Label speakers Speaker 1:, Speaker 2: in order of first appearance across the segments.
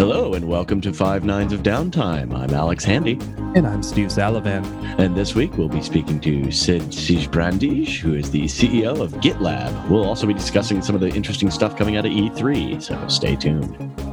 Speaker 1: Hello and welcome to Five Nines of Downtime. I'm Alex Handy.
Speaker 2: And I'm Steve Salavan.
Speaker 1: And this week we'll be speaking to Sid Sijbrandij, who is the CEO of GitLab. We'll also be discussing some of the interesting stuff coming out of E3, so stay tuned.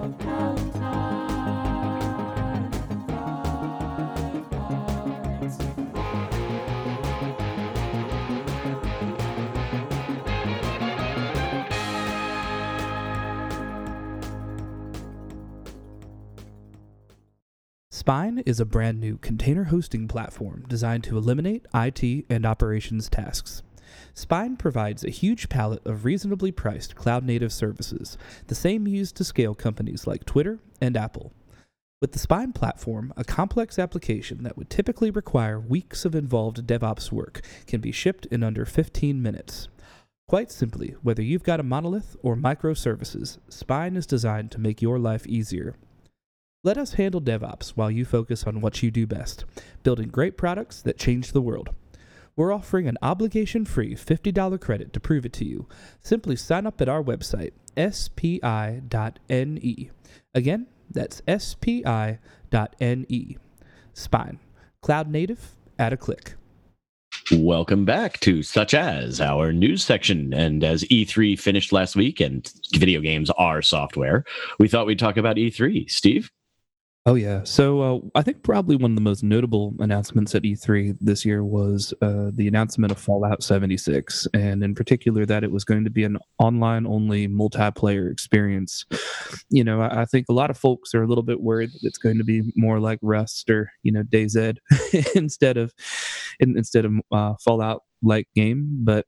Speaker 2: Spine is a brand new container hosting platform designed to eliminate IT and operations tasks. Spine provides a huge palette of reasonably priced cloud-native services, the same used to scale companies like Twitter and Apple. With the Spine platform, a complex application that would typically require weeks of involved DevOps work can be shipped in under 15 minutes. Quite simply, whether you've got a monolith or microservices, Spine is designed to make your life easier. Let us handle DevOps while you focus on what you do best, building great products that change the world. We're offering an obligation-free $50 credit to prove it to you. Simply sign up at our website, spi.ne. Again, that's spi.ne. Spine. Cloud native at a click.
Speaker 1: Welcome back to Such As, our news section. And as E3 finished last week and video games are software, we thought we'd talk about E3. Steve?
Speaker 2: Oh, yeah. So I think probably one of the most notable announcements at E3 this year was the announcement of Fallout 76, and in particular that it was going to be an online-only multiplayer experience. You know, I think a lot of folks are a little bit worried that it's going to be more like Rust or, DayZ instead of Fallout-like game, but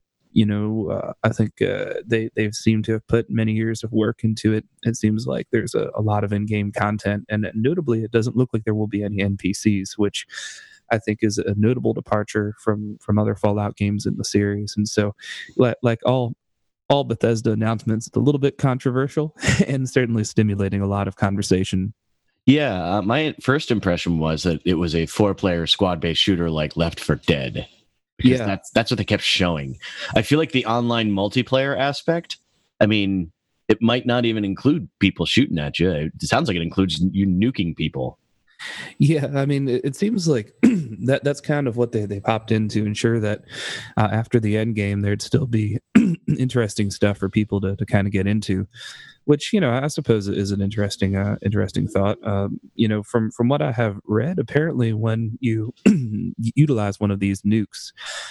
Speaker 2: I think they've seemed to have put many years of work into it. It seems like there's a lot of in-game content, and notably, it doesn't look like there will be any NPCs, which I think is a notable departure from other Fallout games in the series. And so, like all Bethesda announcements, it's a little bit controversial and certainly stimulating a lot of conversation.
Speaker 1: Yeah, my first impression was that it was a 4-player squad-based shooter like Left 4 Dead. Because that's what they kept showing. I feel like the online multiplayer aspect, I mean, it might not even include people shooting at you. It sounds like it includes you nuking people.
Speaker 2: Yeah, I mean, it seems like that's kind of what they popped in to ensure that after the end game, there'd still be interesting stuff for people to kind of get into, which, I suppose is an interesting thought. From what I have read, apparently when you utilize one of these nukes,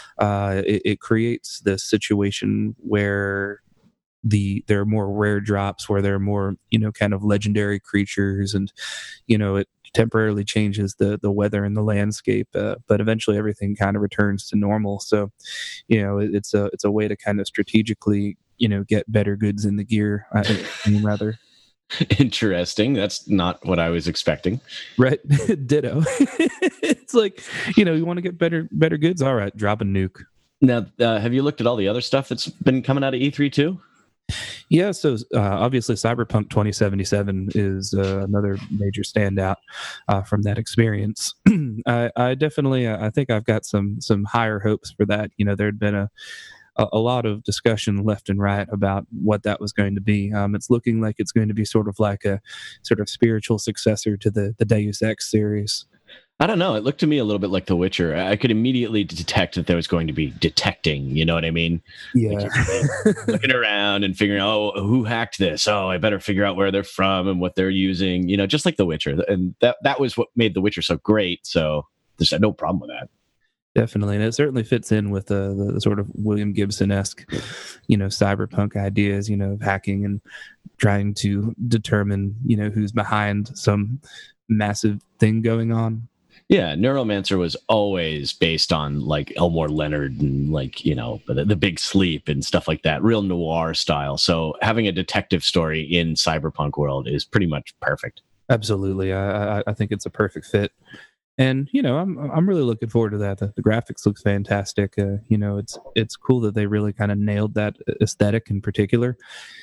Speaker 2: it creates this situation where there are more rare drops, where there are more, kind of legendary creatures, and, it temporarily changes the weather and the landscape, but eventually everything kind of returns to normal. So, it's a way to kind of strategically, get better goods in the gear, rather.
Speaker 1: Interesting. That's not what I was expecting.
Speaker 2: Right. Ditto. It's like, you want to get better goods. All right, drop a nuke.
Speaker 1: Now, have you looked at all the other stuff that's been coming out of E3 too?
Speaker 2: Yeah, so obviously Cyberpunk 2077 is another major standout from that experience. I definitely, I think I've got some higher hopes for that. There'd been a lot of discussion left and right about what that was going to be. It's looking like it's going to be sort of like a sort of spiritual successor to the Deus Ex series.
Speaker 1: I don't know. It looked to me a little bit like The Witcher. I could immediately detect that there was going to be detecting. You know what I mean?
Speaker 2: Yeah.
Speaker 1: Like looking around and figuring, who hacked this? Oh, I better figure out where they're from and what they're using. Just like The Witcher. And that was what made The Witcher so great. So there's no problem with that.
Speaker 2: Definitely, and it certainly fits in with the sort of William Gibson-esque, cyberpunk ideas, of hacking and trying to determine, who's behind some massive thing going on.
Speaker 1: Yeah, Neuromancer was always based on like Elmore Leonard and like, the Big Sleep and stuff like that, real noir style. So having a detective story in cyberpunk world is pretty much perfect.
Speaker 2: Absolutely, I think it's a perfect fit. And I'm really looking forward to that. The graphics looks fantastic. It's cool that they really kind of nailed that aesthetic in particular.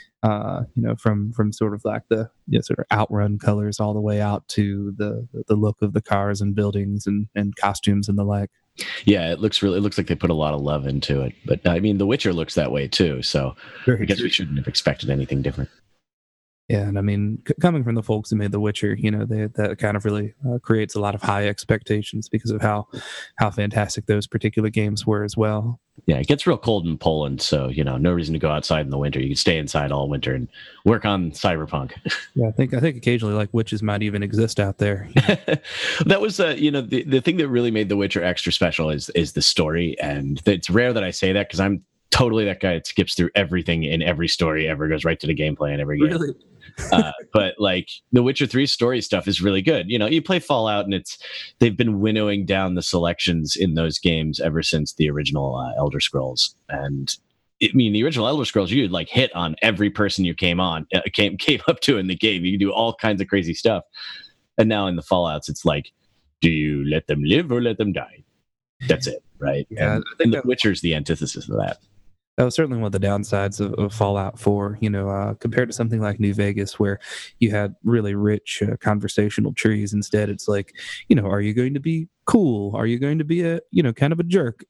Speaker 2: From sort of like the sort of Outrun colors all the way out to the look of the cars and buildings and costumes and the like.
Speaker 1: Yeah, it looks like they put a lot of love into it. But I mean, The Witcher looks that way too. So I guess we shouldn't have expected anything different.
Speaker 2: Yeah, and I mean, coming from the folks who made The Witcher, that kind of really creates a lot of high expectations because of how fantastic those particular games were as well.
Speaker 1: Yeah, it gets real cold in Poland, so no reason to go outside in the winter. You can stay inside all winter and work on Cyberpunk.
Speaker 2: Yeah, I think occasionally like witches might even exist out there.
Speaker 1: That was the thing that really made The Witcher extra special is the story, and it's rare that I say that because I'm totally that guy that skips through everything in every story ever, goes right to the gameplay and every game.
Speaker 2: Really?
Speaker 1: But like the Witcher 3 story stuff is really good. You play Fallout and they've been winnowing down the selections in those games ever since the original Elder Scrolls. And the original Elder Scrolls, you'd like hit on every person you came up to in the game. You can do all kinds of crazy stuff. And now in the Fallouts, it's like, do you let them live or let them die? That's it, right?
Speaker 2: Yeah,
Speaker 1: and the Witcher's the antithesis of that.
Speaker 2: That was certainly one of the downsides of Fallout 4, compared to something like New Vegas, where you had really rich conversational trees. Instead, it's like, are you going to be cool? Are you going to be a, kind of a jerk?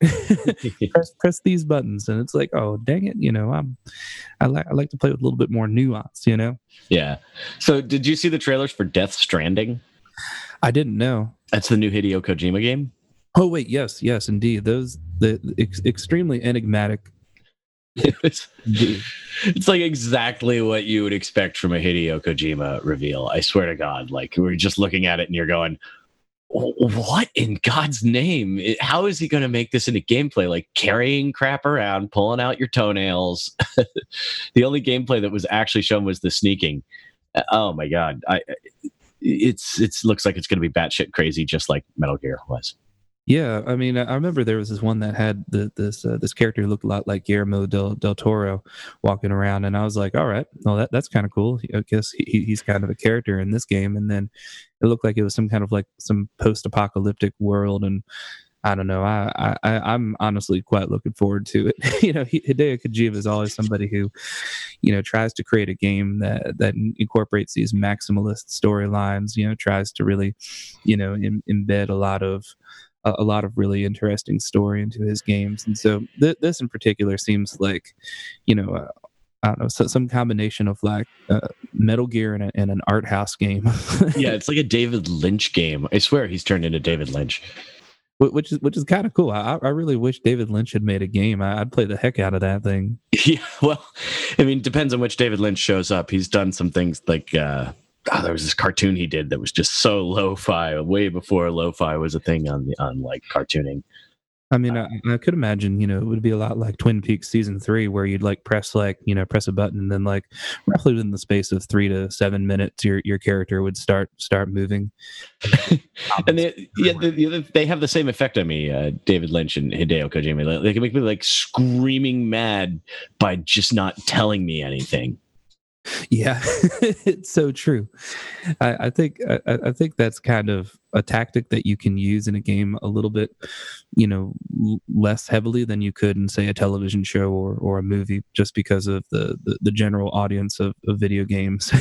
Speaker 2: press these buttons. And it's like, oh, dang it. I like to play with a little bit more nuance,
Speaker 1: Yeah. So did you see the trailers for Death Stranding?
Speaker 2: I didn't know.
Speaker 1: That's the new Hideo Kojima game?
Speaker 2: Oh, wait. Yes, indeed. Extremely enigmatic.
Speaker 1: It's like exactly what you would expect from a Hideo Kojima reveal. I swear to God, like we're just looking at it and you're going, what in God's name? How is he going to make this into gameplay? Like carrying crap around, pulling out your toenails. The only gameplay that was actually shown was the sneaking. Oh my God. It looks like it's going to be batshit crazy, just like Metal Gear was.
Speaker 2: Yeah, I mean, I remember there was this one that had this character who looked a lot like Guillermo del Toro walking around, and I was like, all right, well, that's kind of cool. I guess he's kind of a character in this game, and then it looked like it was some kind of like some post-apocalyptic world, and I don't know. I'm honestly quite looking forward to it. Hideo Kojima is always somebody who, tries to create a game that incorporates these maximalist storylines. Tries to really, embed a lot of really interesting story into his games. And so this in particular seems like, I don't know, some combination of like Metal Gear and an art house game.
Speaker 1: Yeah, it's like a David Lynch game. I swear he's turned into David Lynch.
Speaker 2: Which is kind of cool. I really wish David Lynch had made a game. I'd play the heck out of that thing.
Speaker 1: Yeah, well, I mean, depends on which David Lynch shows up. He's done some things like there was this cartoon he did that was just so lo-fi, way before lo-fi was a thing on like cartooning.
Speaker 2: I mean, I could imagine, it would be a lot like Twin Peaks season 3, where you'd like press a button, and then like roughly within the space of 3 to 7 minutes, your character would start moving.
Speaker 1: And they have the same effect on me, David Lynch and Hideo Kojima. They can make me like screaming mad by just not telling me anything.
Speaker 2: Yeah, it's so true. I think that's kind of a tactic that you can use in a game a little bit, less heavily than you could in, say, a television show or a movie, just because of the general audience of video games.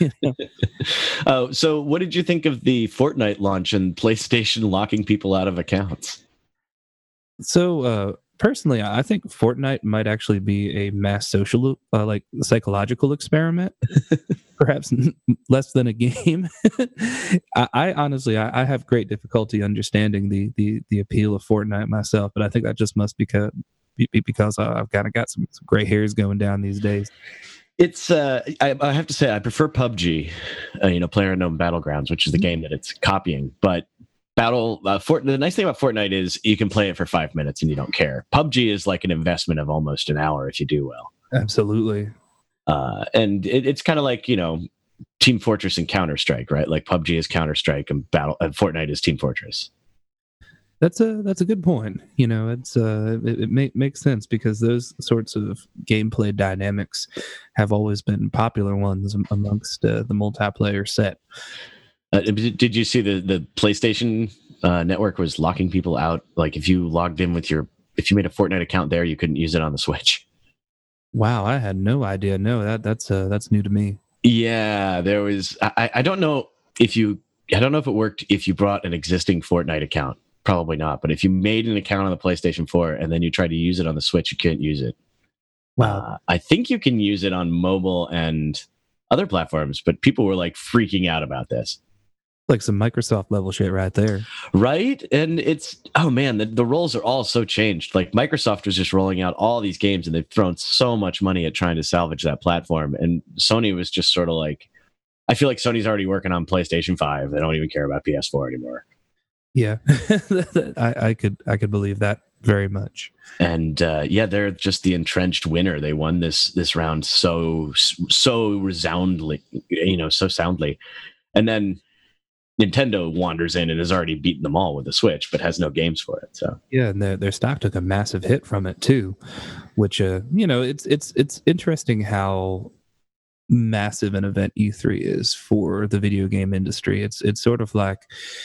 Speaker 1: So what did you think of the Fortnite launch and PlayStation locking people out of accounts?
Speaker 2: So, personally, I think Fortnite might actually be a mass social, like psychological experiment, perhaps less than a game. I honestly, I have great difficulty understanding the appeal of Fortnite myself, but I think that just must be because I've kind of got some gray hairs going down these days.
Speaker 1: It's I have to say I prefer PUBG, PlayerUnknown Battlegrounds, which is the game that it's copying, but the nice thing about Fortnite is you can play it for 5 minutes and you don't care. PUBG is like an investment of almost an hour if you do well.
Speaker 2: Absolutely.
Speaker 1: And it's kind of like, Team Fortress and Counter-Strike, right? Like PUBG is Counter-Strike and Fortnite is Team Fortress.
Speaker 2: That's a good point. It makes sense because those sorts of gameplay dynamics have always been popular ones amongst the multiplayer set.
Speaker 1: Did you see the PlayStation network was locking people out? Like if you logged in if you made a Fortnite account there, you couldn't use it on the Switch.
Speaker 2: Wow, I had no idea. No, that's new to me.
Speaker 1: Yeah, there was. I don't know if it worked if you brought an existing Fortnite account. Probably not. But if you made an account on the PlayStation 4 and then you tried to use it on the Switch, you couldn't use it.
Speaker 2: Wow.
Speaker 1: I think you can use it on mobile and other platforms, but people were like freaking out about this.
Speaker 2: Like some Microsoft level shit right there.
Speaker 1: Right? And it's, oh man, the roles are all so changed. Like Microsoft was just rolling out all these games and they've thrown so much money at trying to salvage that platform. And Sony was just sort of like, I feel like Sony's already working on PlayStation 5. They don't even care about PS4 anymore.
Speaker 2: Yeah, I could believe that very much.
Speaker 1: And they're just the entrenched winner. They won this round so resoundly, so soundly. And then Nintendo wanders in and has already beaten them all with the Switch, but has no games for it. So
Speaker 2: yeah, and their stock took a massive hit from it too, which it's interesting how massive an event E3 is for the video game industry. It's sort of like,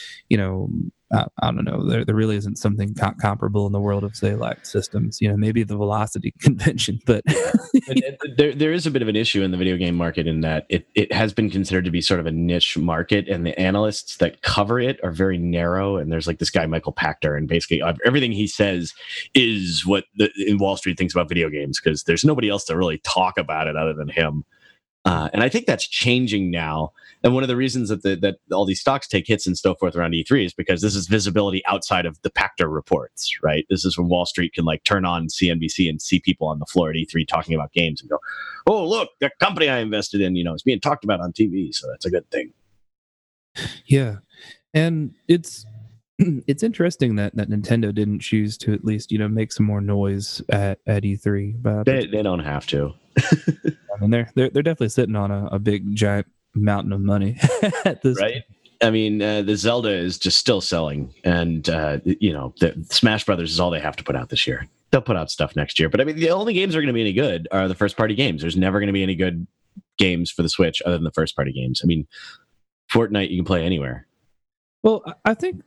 Speaker 2: I don't know, there really isn't something comparable in the world of, say, like systems. Maybe the Velocity convention, but
Speaker 1: there is a bit of an issue in the video game market in that it has been considered to be sort of a niche market, and the analysts that cover it are very narrow. And there's like this guy Michael Pachter, and basically everything he says is what in Wall Street thinks about video games, because there's nobody else to really talk about it other than him. And I think that's changing now. And one of the reasons that all these stocks take hits and so forth around E3 is because this is visibility outside of the Pachter reports, right? This is when Wall Street can like turn on CNBC and see people on the floor at E3 talking about games and go, oh, look, the company I invested in, is being talked about on TV. So that's a good thing.
Speaker 2: Yeah. And it's interesting that Nintendo didn't choose to at least, make some more noise at E3. But
Speaker 1: they don't have to.
Speaker 2: I mean, they're definitely sitting on a big giant mountain of money at this
Speaker 1: right. I mean, the Zelda is just still selling, and the Smash Brothers is all they have to put out this year. They'll put out stuff next year, but I mean, the only games that are going to be any good are the first party games. There's never going to be any good games for the Switch other than the first party games. I mean, Fortnite you can play anywhere.
Speaker 2: Well, I think,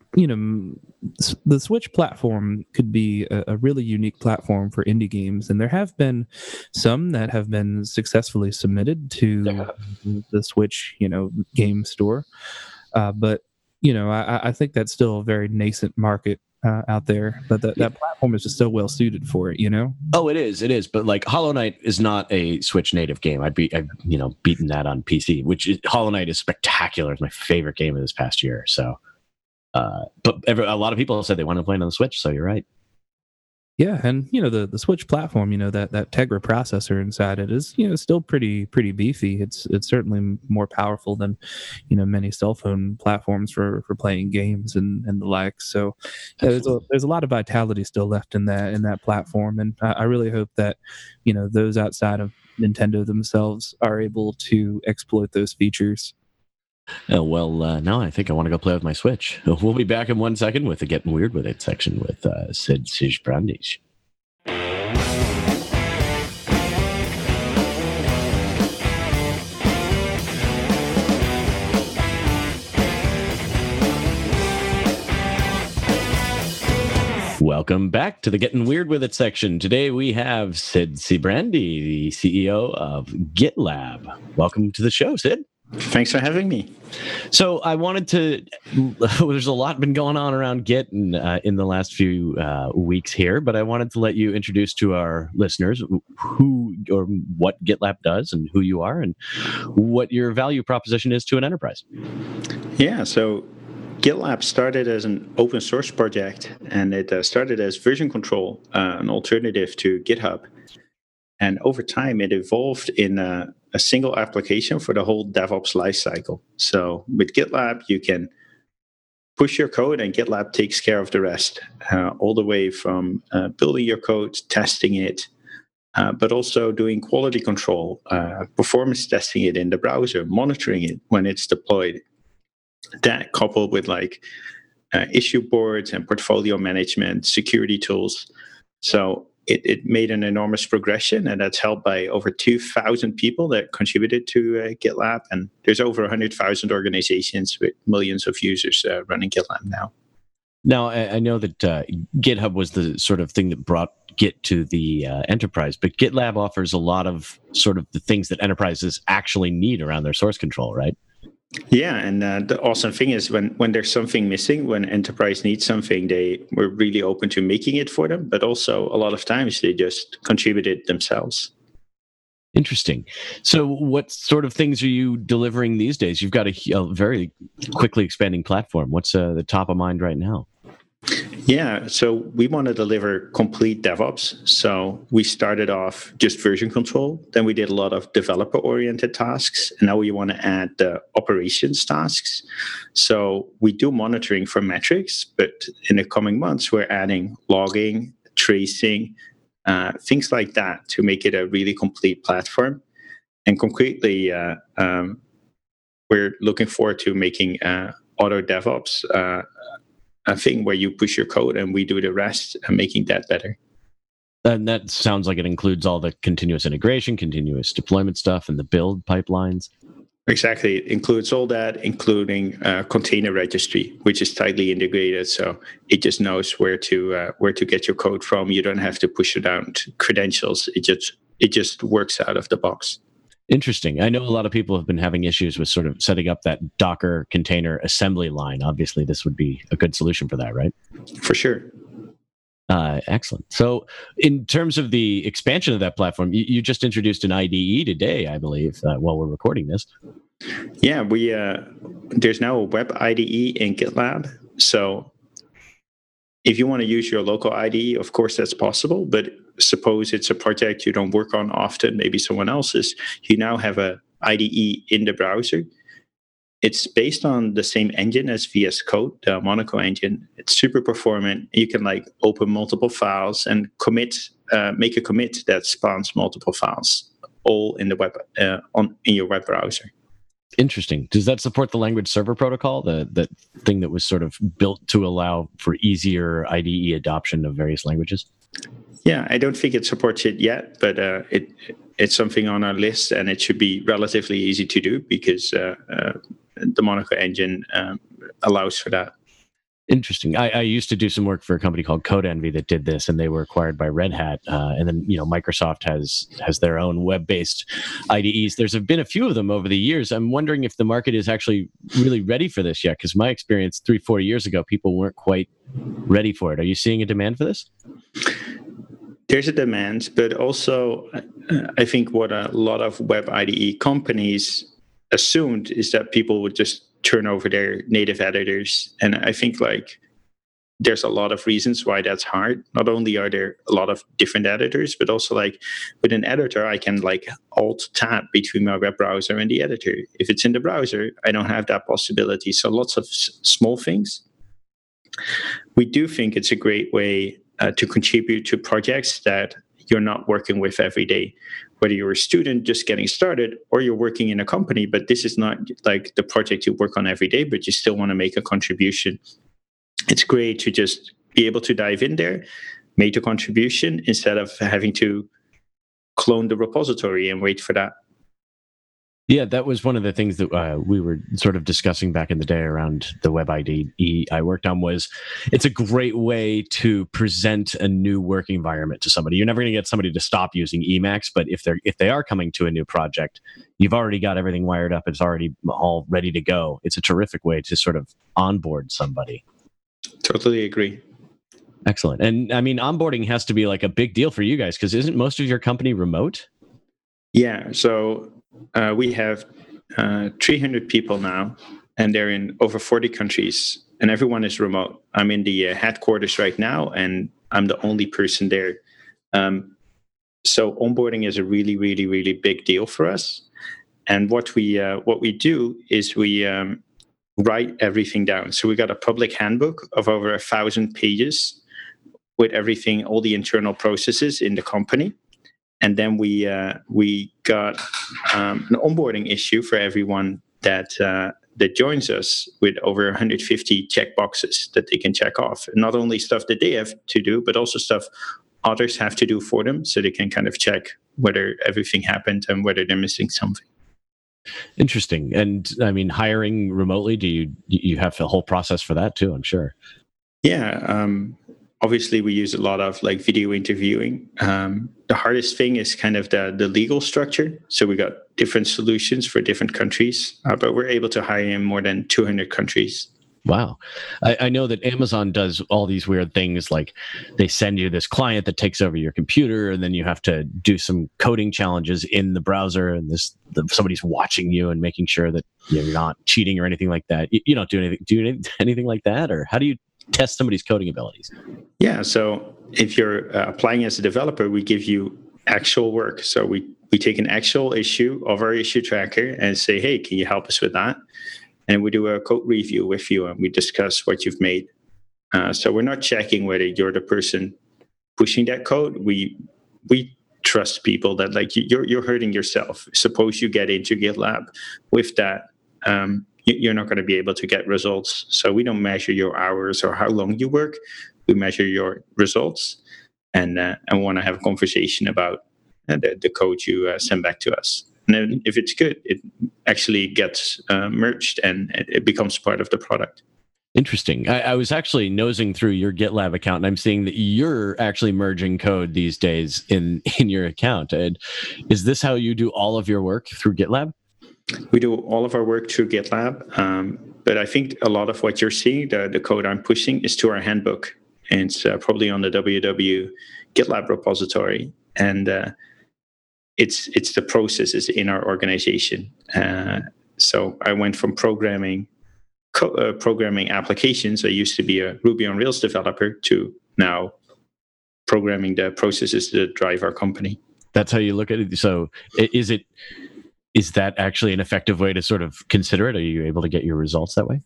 Speaker 2: the Switch platform could be a really unique platform for indie games. And there have been some that have been successfully submitted to the Switch, game store. But, I think that's still a very nascent market out there. But that platform is just so well suited for it,
Speaker 1: Oh, it is. But like Hollow Knight is not a Switch native game. I've beaten that on PC, Hollow Knight is spectacular. It's my favorite game of this past year. So, but a lot of people said they want to play it on the Switch. So you're right.
Speaker 2: Yeah, and the Switch platform, that Tegra processor inside it is still pretty beefy. It's certainly more powerful than many cell phone platforms for playing games and the like. So there's a lot of vitality still left in that platform, and I really hope that those outside of Nintendo themselves are able to exploit those features.
Speaker 1: Now I think I want to go play with my Switch. We'll be back in 1 second with the Getting Weird With It section with Sid Sijbrandij. Welcome back to the Getting Weird With It section. Today we have Sid Sijbrandij, the CEO of GitLab. Welcome to the show, Sid.
Speaker 3: Thanks for having me.
Speaker 1: So I wanted to, there's a lot been going on around Git in the last few weeks here, but I wanted to let you introduce to our listeners who or what GitLab does and who you are and what your value proposition is to an enterprise.
Speaker 3: Yeah, so GitLab started as an open source project, and it started as version control, an alternative to GitHub. And over time, it evolved in a single application for the whole DevOps lifecycle. So with GitLab, you can push your code and GitLab takes care of the rest, all the way from building your code, testing it, but also doing quality control, performance testing it in the browser, monitoring it when it's deployed. That coupled with issue boards and portfolio management, security tools. So it made an enormous progression, and that's held by over 2,000 people that contributed to GitLab. And there's over 100,000 organizations with millions of users running GitLab now.
Speaker 1: Now, I know that GitHub was the sort of thing that brought Git to the enterprise, but GitLab offers a lot of sort of the things that enterprises actually need around their source control, right?
Speaker 3: Yeah, and the awesome thing is when there's something missing, when enterprise needs something, they were really open to making it for them, but also a lot of times they just contributed themselves.
Speaker 1: Interesting. So what sort of things are you delivering these days? You've got a very quickly expanding platform. What's the top of mind right now?
Speaker 3: Yeah, so we want to deliver complete DevOps. So we started off just version control. Then we did a lot of developer-oriented tasks. And now we want to add the operations tasks. So we do monitoring for metrics, but in the coming months, we're adding logging, tracing, things like that to make it a really complete platform. And concretely, we're looking forward to making auto DevOps a thing where you push your code and we do the rest and making that better.
Speaker 1: And that sounds like it includes all the continuous integration, continuous deployment stuff, and the build pipelines.
Speaker 3: Exactly. It includes all that, including container registry, which is tightly integrated. So it just knows where to get your code from. You don't have to push it down to credentials. It just works out of the box.
Speaker 1: Interesting. I know a lot of people have been having issues with sort of setting up that Docker container assembly line. Obviously, this would be a good solution for that, right?
Speaker 3: For sure.
Speaker 1: Excellent. So in terms of the expansion of that platform, you just introduced an IDE today, I believe, while we're recording this.
Speaker 3: Yeah, there's now a web IDE in GitLab. So if you want to use your local IDE, of course, that's possible. But suppose it's a project you don't work on often, maybe someone else's, you now have a IDE in the browser. It's based on the same engine as VS Code, the Monaco engine. It's super performant. You can open multiple files and make a commit that spawns multiple files, all in the web in your web browser.
Speaker 1: Interesting. Does that support the language server protocol, the thing that was sort of built to allow for easier IDE adoption of various languages?
Speaker 3: Yeah, I don't think it supports it yet, but it's something on our list, and it should be relatively easy to do because the Monaco engine allows for that.
Speaker 1: Interesting. I used to do some work for a company called CodeEnvy that did this, and they were acquired by Red Hat. And then, Microsoft has their own web-based IDEs. There's been a few of them over the years. I'm wondering if the market is actually really ready for this yet, because my experience 3-4 years ago, people weren't quite ready for it. Are you seeing a demand for this?
Speaker 3: There's a demand, but also I think what a lot of web IDE companies assumed is that people would just turn over their native editors. And I think there's a lot of reasons why that's hard. Not only are there a lot of different editors, but also with an editor, I can alt tab between my web browser and the editor. If it's in the browser, I don't have that possibility. So lots of small things. We do think it's a great way to contribute to projects that you're not working with every day, whether you're a student just getting started or you're working in a company, but this is not the project you work on every day, but you still want to make a contribution. It's great to just be able to dive in there, make a contribution instead of having to clone the repository and wait for that.
Speaker 1: Yeah, that was one of the things that we were sort of discussing back in the day around the web IDE I worked on. Was it's a great way to present a new working environment to somebody. You're never going to get somebody to stop using Emacs, but if they are coming to a new project, you've already got everything wired up. It's already all ready to go. It's a terrific way to sort of onboard somebody.
Speaker 3: Totally agree.
Speaker 1: Excellent. And I mean, onboarding has to be a big deal for you guys, because isn't most of your company remote?
Speaker 3: Yeah. So we have 300 people now, and they're in over 40 countries, and everyone is remote. I'm in the headquarters right now, and I'm the only person there. So onboarding is a really, really, really big deal for us. And what we do is we write everything down. So we got a public handbook of over 1,000 pages with everything, all the internal processes in the company. And then we got an onboarding issue for everyone that joins us, with over 150 checkboxes that they can check off. And not only stuff that they have to do, but also stuff others have to do for them, so they can kind of check whether everything happened and whether they're missing something.
Speaker 1: Interesting. And I mean, hiring remotely, do you have a whole process for that too, I'm sure?
Speaker 3: Yeah. Obviously, we use a lot of video interviewing. The hardest thing is kind of the legal structure. So we got different solutions for different countries, but we're able to hire in more than 200 countries.
Speaker 1: Wow. I know that Amazon does all these weird things, like they send you this client that takes over your computer, and then you have to do some coding challenges in the browser, and somebody's watching you and making sure that you're not cheating or anything like that. You don't do anything like that? Or how do you test somebody's coding abilities?
Speaker 3: Yeah, so if you're applying as a developer, we give you actual work. So we take an actual issue of our issue tracker and say, hey, can you help us with that? And we do a code review with you, and we discuss what you've made. So we're not checking whether you're the person pushing that code. We trust people that, like, you're hurting yourself. Suppose you get into GitLab with that, you're not going to be able to get results. So we don't measure your hours or how long you work. We measure your results, and want to have a conversation about the code you send back to us. And then if it's good, it actually gets merged and it becomes part of the product.
Speaker 1: Interesting. I was actually nosing through your GitLab account, and I'm seeing that you're actually merging code these days in your account. And is this how you do all of your work through GitLab?
Speaker 3: We do all of our work through GitLab, but I think a lot of what you're seeing, the code I'm pushing, is to our handbook, and it's probably on the WW GitLab repository. And it's the processes in our organization. So I went from programming applications. I used to be a Ruby on Rails developer to now programming the processes that drive our company.
Speaker 1: That's how you look at it. So is that actually an effective way to sort of consider it? Are you able to get your results that way?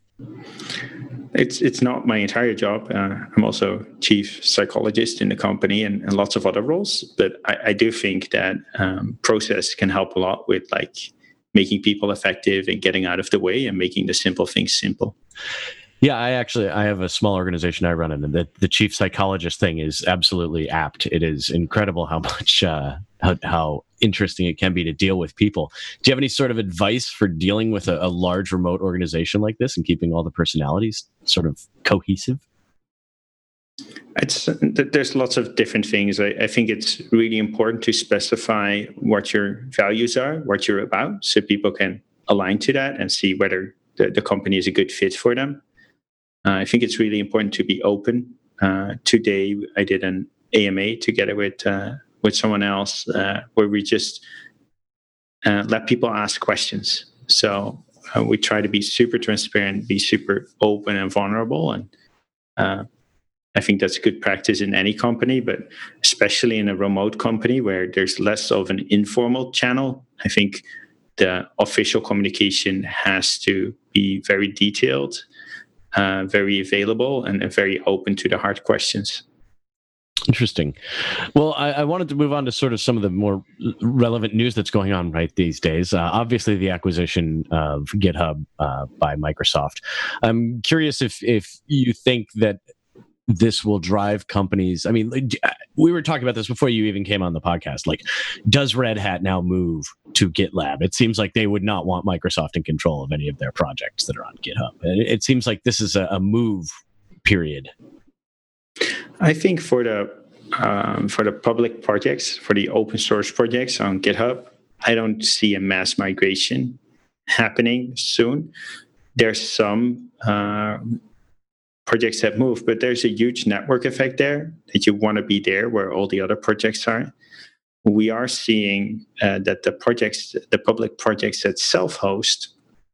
Speaker 3: It's not my entire job. I'm also chief psychologist in the company and lots of other roles. But I do think that process can help a lot with, like, making people effective and getting out of the way and making the simple things simple.
Speaker 1: Yeah, I have a small organization I run in, and the chief psychologist thing is absolutely apt. It is incredible how much how interesting it can be to deal with people. Do you have any sort of advice for dealing with a large remote organization like this and keeping all the personalities sort of cohesive?
Speaker 3: There's lots of different things. I think it's really important to specify what your values are, what you're about, so people can align to that and see whether the company is a good fit for them. I think it's really important to be open. Today, I did an AMA together with someone else where we just let people ask questions. So we try to be super transparent, be super open and vulnerable. And I think that's good practice in any company, but especially in a remote company where there's less of an informal channel. I think the official communication has to be very detailed, very available, and very open to the hard questions.
Speaker 1: Interesting. Well, I wanted to move on to sort of some of the more relevant news that's going on right these days. Obviously, the acquisition of GitHub by Microsoft. I'm curious if you think that this will drive companies. I mean, we were talking about this before you even came on the podcast. Like, does Red Hat now move to GitLab? It seems like they would not want Microsoft in control of any of their projects that are on GitHub. It seems like this is a move, period.
Speaker 3: I think for the public projects, for the open source projects on GitHub, I don't see a mass migration happening soon. There's some projects that move, but there's a huge network effect there that you want to be there where all the other projects are. We are seeing that the public projects that self-host,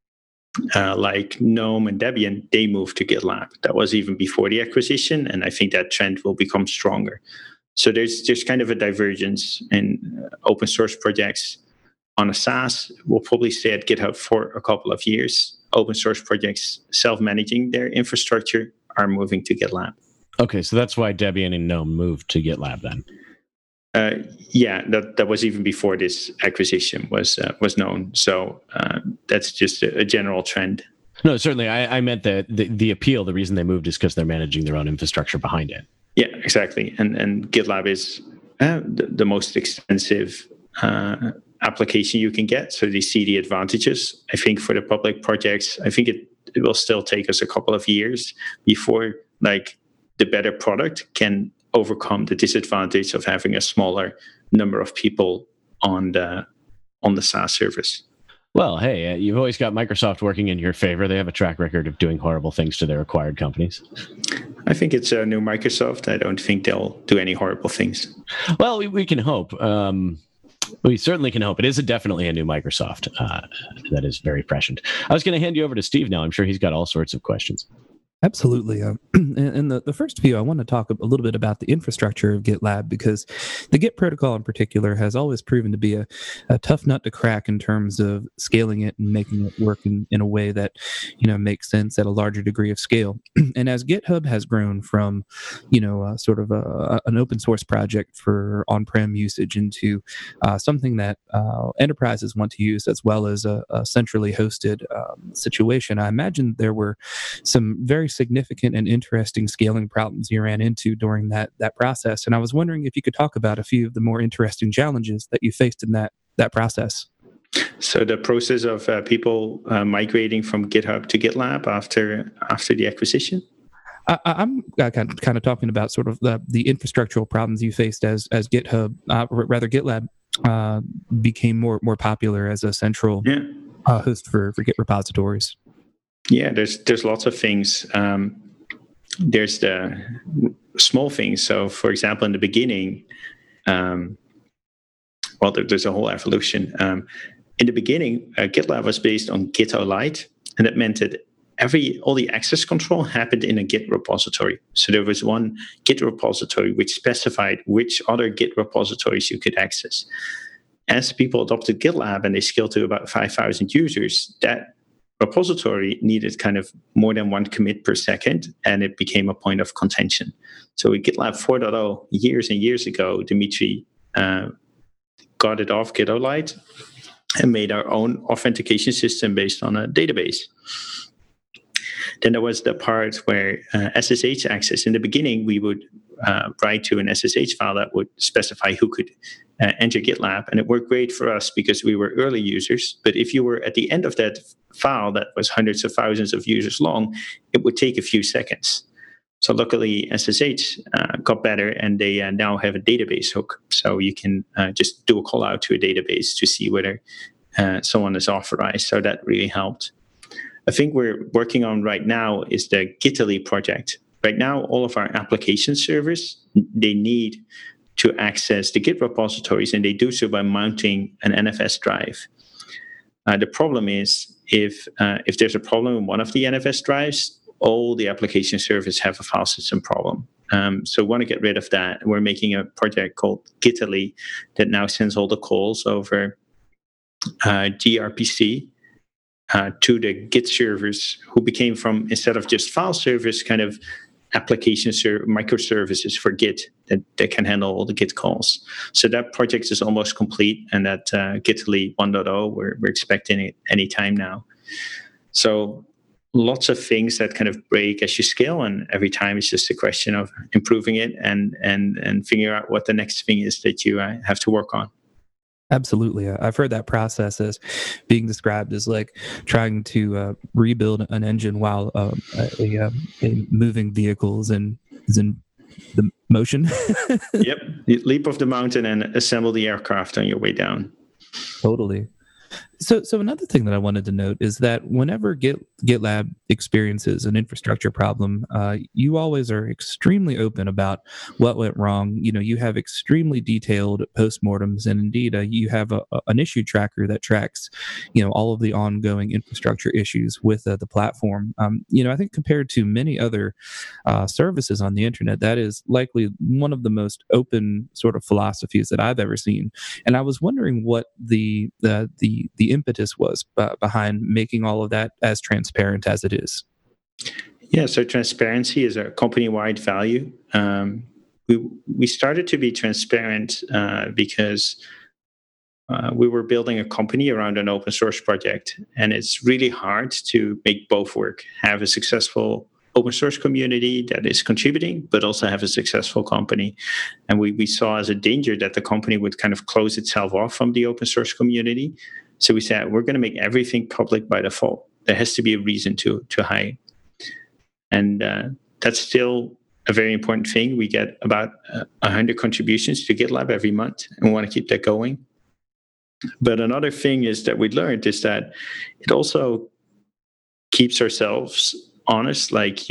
Speaker 3: like GNOME and Debian, they move to GitLab. That was even before the acquisition, and I think that trend will become stronger. So there's kind of a divergence in open source projects. On a SaaS, we'll probably stay at GitHub for a couple of years. Open source projects self-managing their infrastructure are moving to GitLab.
Speaker 1: Okay, so that's why Debian and GNOME moved to GitLab then.
Speaker 3: Yeah, that was even before this acquisition was known. So that's just a general trend.
Speaker 1: No, certainly. I meant the appeal. The reason they moved is because they're managing their own infrastructure behind it.
Speaker 3: Yeah, exactly. And GitLab is the most expensive application you can get. So they see the advantages. I think for the public projects, I think it will still take us a couple of years before, like, the better product can overcome the disadvantage of having a smaller number of people on the SaaS service.
Speaker 1: Well, hey, you've always got Microsoft working in your favor. They have a track record of doing horrible things to their acquired companies.
Speaker 3: I think it's a new Microsoft. I don't think they'll do any horrible things.
Speaker 1: Well, we can hope. We certainly can hope. It is definitely a new Microsoft. That is very prescient. I was going to hand you over to Steve now. I'm sure he's got all sorts of questions.
Speaker 2: Absolutely. In the first few, I want to talk a little bit about the infrastructure of GitLab, because the Git protocol in particular has always proven to be a tough nut to crack in terms of scaling it and making it work in a way that, makes sense at a larger degree of scale. And as GitHub has grown from, sort of an open source project for on-prem usage into something that enterprises want to use, as well as a centrally hosted situation, I imagine there were some very significant and interesting scaling problems you ran into during that process. And I was wondering if you could talk about a few of the more interesting challenges that you faced in that process.
Speaker 3: So the process of people migrating from GitHub to GitLab after the acquisition?
Speaker 2: I'm kind of talking about sort of the infrastructural problems you faced as GitHub, rather GitLab became more popular as a central host for Git repositories.
Speaker 3: Yeah, there's lots of things. There's the small things. So, for example, in the beginning, there's a whole evolution. In the beginning, GitLab was based on GitOLite, and it meant that all the access control happened in a Git repository. So there was one Git repository which specified which other Git repositories you could access. As people adopted GitLab and they scaled to about 5,000 users, that repository needed kind of more than one commit per second, and it became a point of contention. So with GitLab 4.0, years and years ago, Dimitri got it off GitOLite and made our own authentication system based on a database. Then there was the part where SSH access. In the beginning, we would write to an SSH file that would specify who could enter GitLab, and it worked great for us because we were early users. But if you were at the end of that file that was hundreds of thousands of users long, it would take a few seconds. So luckily, SSH got better, and they now have a database hook. So you can just do a call out to a database to see whether someone is authorized. So that really helped. I think we're working on right now is the Gitaly project. Right now, all of our application servers, they need to access the Git repositories, and they do so by mounting an NFS drive. The problem is if there's a problem in one of the NFS drives, all the application servers have a file system problem. So we want to get rid of that. We're making a project called Gitaly that now sends all the calls over gRPC to the Git servers, who became from, instead of just file servers, kind of application microservices for Git that can handle all the Git calls. So that project is almost complete, and that Gitaly 1.0, we're expecting it any time now. So lots of things that kind of break as you scale, and every time it's just a question of improving it and figuring out what the next thing is that you have to work on.
Speaker 2: Absolutely. I've heard that process as being described as like trying to rebuild an engine while a moving vehicle is in the motion.
Speaker 3: Yep. You leap off the mountain and assemble the aircraft on your way down.
Speaker 2: Totally. So another thing that I wanted to note is that whenever GitLab experiences an infrastructure problem, you always are extremely open about what went wrong. You have extremely detailed postmortems, and indeed, you have an issue tracker that tracks, all of the ongoing infrastructure issues with the platform. I think compared to many other services on the internet, that is likely one of the most open sort of philosophies that I've ever seen. And I was wondering what the impetus was behind making all of that as transparent as it is.
Speaker 3: Yeah, so transparency is a company-wide value. We started to be transparent because we were building a company around an open source project, and it's really hard to make both work. Have a successful open source community that is contributing, but also have a successful company. And we saw as a danger that the company would kind of close itself off from the open source community. So we said, we're going to make everything public by default. There has to be a reason to hide. And that's still a very important thing. We get about 100 contributions to GitLab every month, and we want to keep that going. But another thing is that we learned is that it also keeps ourselves honest. Like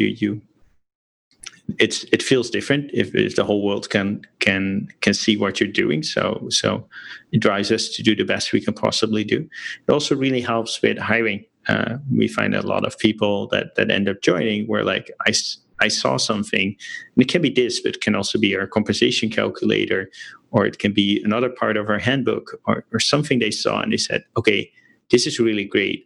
Speaker 3: it feels different if the whole world can see what you're doing. So it drives us to do the best we can possibly do. It also really helps with hiring. We find a lot of people that end up joining where like I saw something, and it can be this, but it can also be our compensation calculator, or it can be another part of our handbook, or something they saw and they said, okay, this is really great.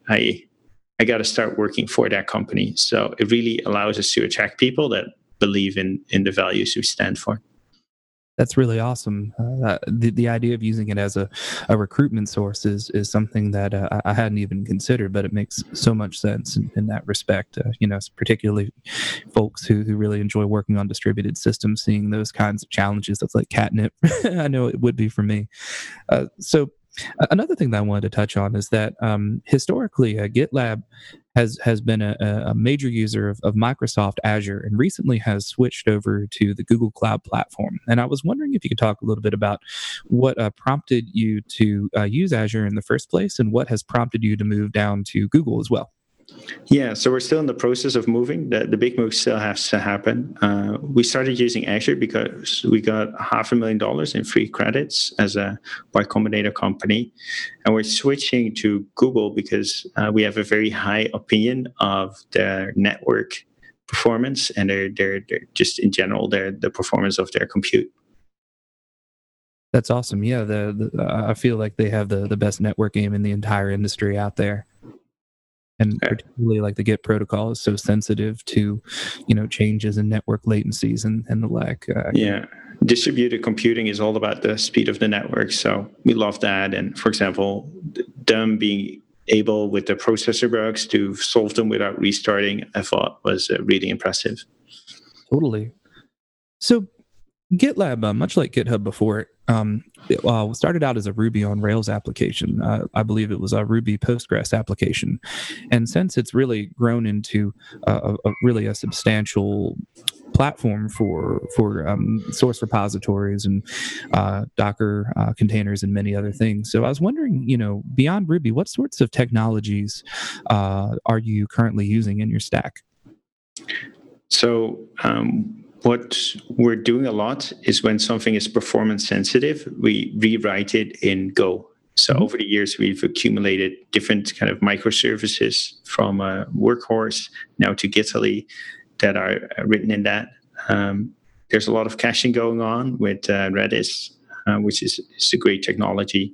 Speaker 3: I got to start working for that company. So it really allows us to attract people that believe in the values we stand for.
Speaker 2: That's really awesome. The idea of using it as a recruitment source is something that I hadn't even considered, but it makes so much sense in that respect. Particularly folks who really enjoy working on distributed systems, seeing those kinds of challenges, that's like catnip. I know it would be for me. So another thing that I wanted to touch on is that historically, GitLab has been a major user of Microsoft Azure and recently has switched over to the Google Cloud Platform. And I was wondering if you could talk a little bit about what prompted you to use Azure in the first place and what has prompted you to move down to Google as well.
Speaker 3: Yeah, so we're still in the process of moving. The big move still has to happen. We started using Azure because we got $500,000 in free credits as a Y Combinator company. And we're switching to Google because we have a very high opinion of their network performance and their just in general, the performance of their compute.
Speaker 2: That's awesome. Yeah, I feel like they have the best network game in the entire industry out there. And particularly like the Git protocol is so sensitive to, changes in network latencies and the like.
Speaker 3: Yeah. Distributed computing is all about the speed of the network. So we love that. And for example, them being able with the processor bugs to solve them without restarting, I thought was really impressive.
Speaker 2: Totally. So GitLab, much like GitHub before it, started out as a Ruby on Rails application. I believe it was a Ruby Postgres application. And since it's really grown into really a substantial platform for source repositories and Docker containers and many other things. So I was wondering, beyond Ruby, what sorts of technologies are you currently using in your stack?
Speaker 3: So what we're doing a lot is when something is performance sensitive, we rewrite it in Go. So over the years, we've accumulated different kind of microservices from Workhorse now to Gitaly that are written in that. There's a lot of caching going on with Redis, which is a great technology.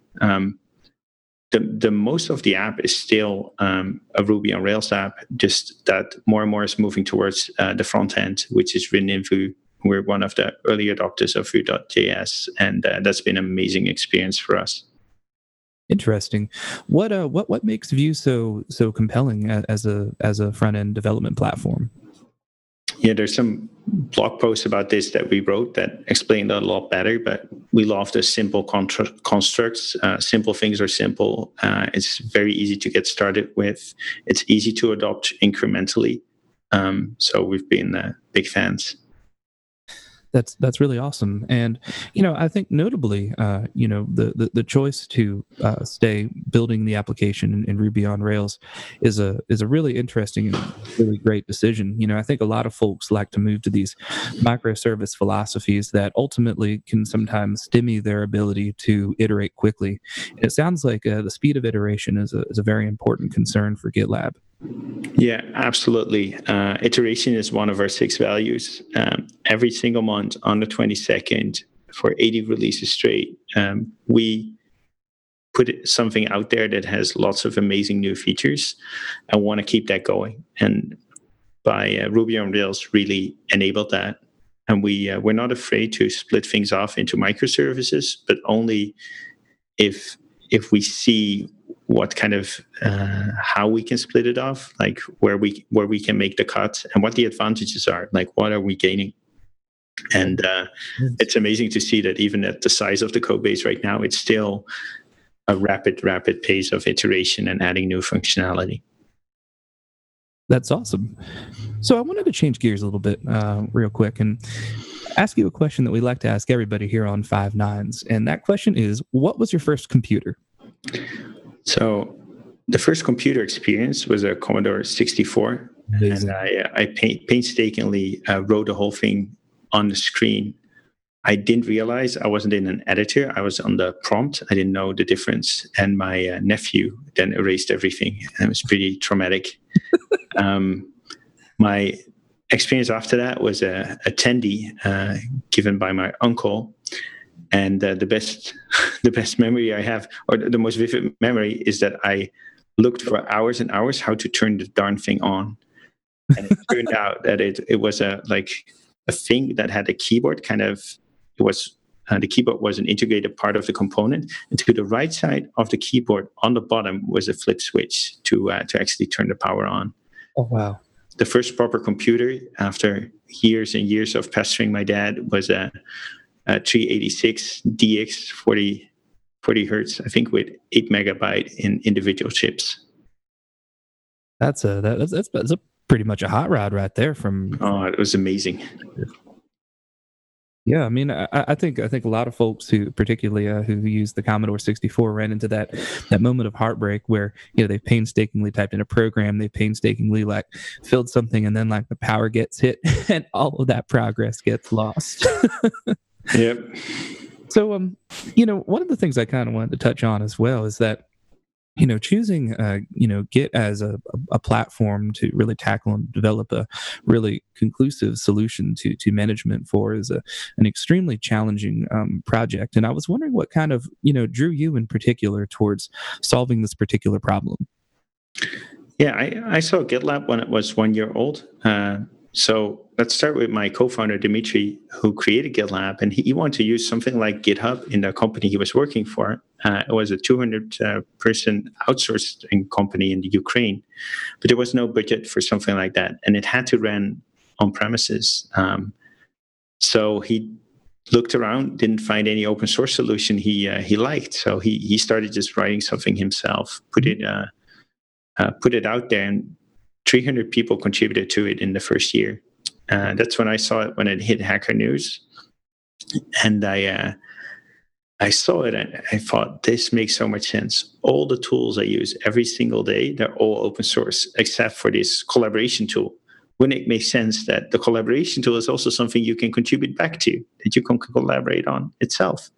Speaker 3: The most of the app is still a Ruby on Rails app, just that more and more is moving towards the front end, which is written in Vue. We're one of the early adopters of Vue.js, and that's been an amazing experience for us.
Speaker 2: Interesting. What makes Vue so compelling as a front end development platform?
Speaker 3: Yeah, there's some blog posts about this that we wrote that explain that a lot better, but we love the simple constructs. Simple things are simple. It's very easy to get started with. It's easy to adopt incrementally. So we've been big fans.
Speaker 2: That's really awesome. And, I think notably, the choice to stay building the application in Ruby on Rails is a really interesting and really great decision. I think a lot of folks like to move to these microservice philosophies that ultimately can sometimes stymie their ability to iterate quickly. And it sounds like the speed of iteration is a very important concern for GitLab.
Speaker 3: Yeah, absolutely. Iteration is one of our 6 values. Every single month on the 22nd for 80 releases straight, we put something out there that has lots of amazing new features and want to keep that going. And by Ruby on Rails really enabled that. And we're not afraid to split things off into microservices, but only if we see what kind of how we can split it off, like where we can make the cut and what the advantages are, like what are we gaining. And it's amazing to see that even at the size of the code base right now, it's still a rapid pace of iteration and adding new functionality.
Speaker 2: That's awesome. So I wanted to change gears a little bit real quick. And ask you a question that we like to ask everybody here on Five Nines. And that question is, what was your first computer?
Speaker 3: So the first computer experience was a Commodore 64. Amazing. And I painstakingly wrote the whole thing on the screen. I didn't realize I wasn't in an editor. I was on the prompt. I didn't know the difference. And my nephew then erased everything. And it was pretty traumatic. My experience after that was a Tandy given by my uncle. And the best memory I have, or the most vivid memory, is that I looked for hours and hours how to turn the darn thing on. And it turned out that it was a thing that had a keyboard kind of. It was the keyboard was an integrated part of the component, and to the right side of the keyboard on the bottom was a flip switch to actually turn the power on.
Speaker 2: Oh wow!
Speaker 3: The first proper computer, after years and years of pestering my dad, was a 386 DX 40 hertz, I think, with 8 megabyte in individual chips.
Speaker 2: That's pretty much a hot rod right there.
Speaker 3: Oh, it was amazing.
Speaker 2: Yeah, I mean, I think a lot of folks who, particularly who use the Commodore 64, ran into that moment of heartbreak where they painstakingly typed in a program, they painstakingly filled something, and then the power gets hit, and all of that progress gets lost.
Speaker 3: Yep.
Speaker 2: So, one of the things I kind of wanted to touch on as well is that choosing, Git as a platform to really tackle and develop a really conclusive solution to management for is an extremely challenging project. And I was wondering what kind of, drew you in particular towards solving this particular problem.
Speaker 3: Yeah, I saw GitLab when it was 1 year old. So let's start with my co-founder, Dimitri, who created GitLab, and he wanted to use something like GitHub in the company he was working for. It was a 200-person outsourcing company in the Ukraine, but there was no budget for something like that, and it had to run on premises. So he looked around, didn't find any open source solution he liked, so he started just writing something himself, put it out there, and 300 people contributed to it in the first year. That's when I saw it when it hit Hacker News. And I saw it and I thought, this makes so much sense. All the tools I use every single day, they're all open source, except for this collaboration tool. Wouldn't it make sense that the collaboration tool is also something you can contribute back to, that you can collaborate on itself?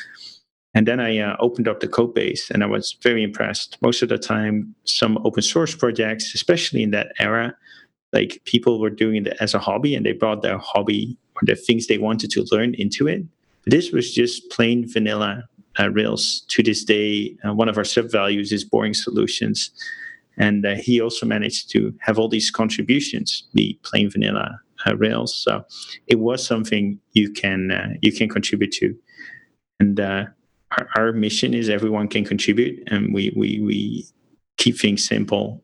Speaker 3: And then I opened up the code base, and I was very impressed. Most of the time, some open source projects, especially in that era, people were doing it as a hobby, and they brought their hobby or the things they wanted to learn into it. But this was just plain vanilla Rails. To this day, one of our sub-values is boring solutions. And he also managed to have all these contributions be plain vanilla Rails. So it was something you can contribute to. And our mission is everyone can contribute, and we keep things simple,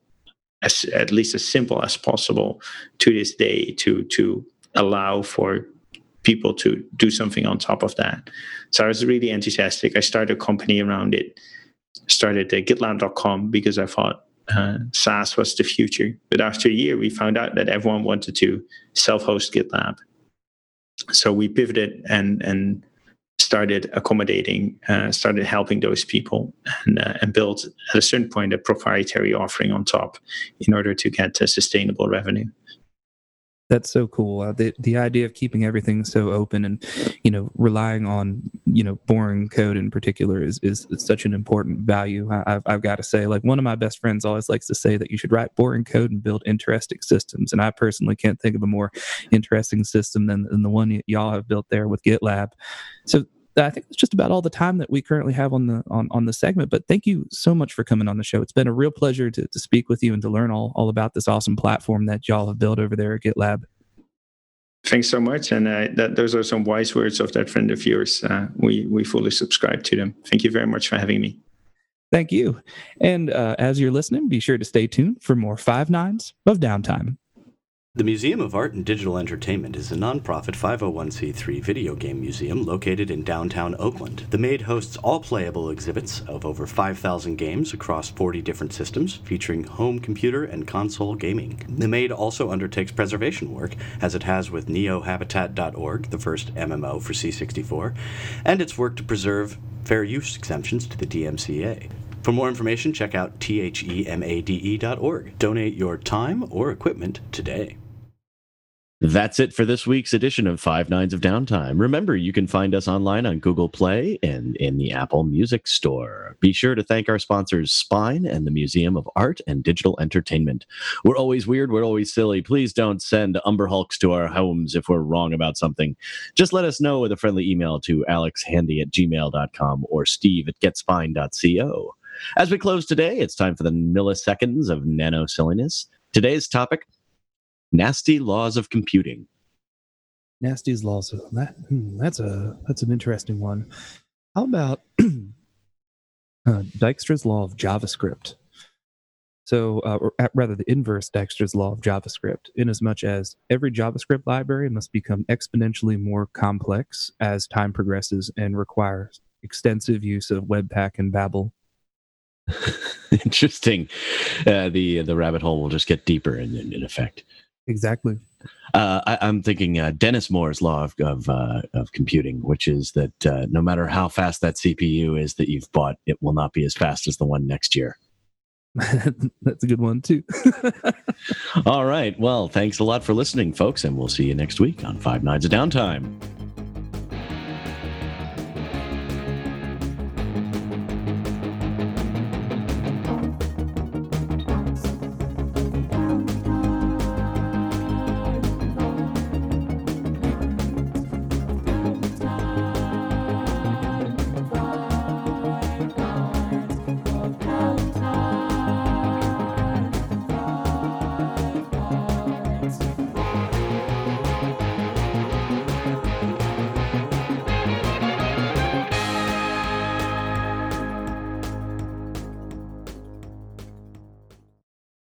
Speaker 3: at least as simple as possible to this day, to allow for people to do something on top of that. So I was really enthusiastic. I started a company around it, started GitLab.com because I thought SaaS was the future. But after a year, we found out that everyone wanted to self-host GitLab. So we pivoted and started accommodating, started helping those people, and built at a certain point a proprietary offering on top in order to get sustainable revenue.
Speaker 2: That's so cool. The idea of keeping everything so open and, relying on, boring code in particular is such an important value. I've got to say, one of my best friends always likes to say that you should write boring code and build interesting systems. And I personally can't think of a more interesting system than the one y'all have built there with GitLab. So I think that's just about all the time that we currently have on the segment. But thank you so much for coming on the show. It's been a real pleasure to speak with you and to learn all about this awesome platform that y'all have built over there at GitLab.
Speaker 3: Thanks so much. And those are some wise words of that friend of yours. We fully subscribe to them. Thank you very much for having me.
Speaker 2: Thank you. And as you're listening, be sure to stay tuned for more 5 Nines of Downtime.
Speaker 4: The Museum of Art and Digital Entertainment is a nonprofit 501c3 video game museum located in downtown Oakland. The MAID hosts all playable exhibits of over 5,000 games across 40 different systems, featuring home computer and console gaming. The MAID also undertakes preservation work, as it has with neohabitat.org, the first MMO for C64, and its work to preserve fair use exemptions to the DMCA. For more information, check out themade.org. Donate your time or equipment today.
Speaker 1: That's it for this week's edition of 5 Nines of Downtime. Remember, you can find us online on Google Play and in the Apple Music Store. Be sure to thank our sponsors, Spine and the Museum of Art and Digital Entertainment. We're always weird, we're always silly. Please don't send Umber Hulks to our homes if we're wrong about something. Just let us know with a friendly email to alexhandy@gmail.com or steve@getspine.co. As we close today, it's time for the milliseconds of nano silliness. Today's topic: nasty laws of computing.
Speaker 2: Nasty's laws. That's an interesting one. How about Dijkstra's law of JavaScript? So, or rather, the inverse Dijkstra's law of JavaScript, inasmuch as every JavaScript library must become exponentially more complex as time progresses and requires extensive use of Webpack and Babel.
Speaker 1: Interesting. The rabbit hole will just get deeper in effect.
Speaker 2: Exactly.
Speaker 1: I'm thinking Dennis Moore's law of computing, which is that no matter how fast that CPU is that you've bought, it will not be as fast as the one next year.
Speaker 2: That's a good one, too.
Speaker 1: All right. Well, thanks a lot for listening, folks, and we'll see you next week on 5 Nines of Downtime.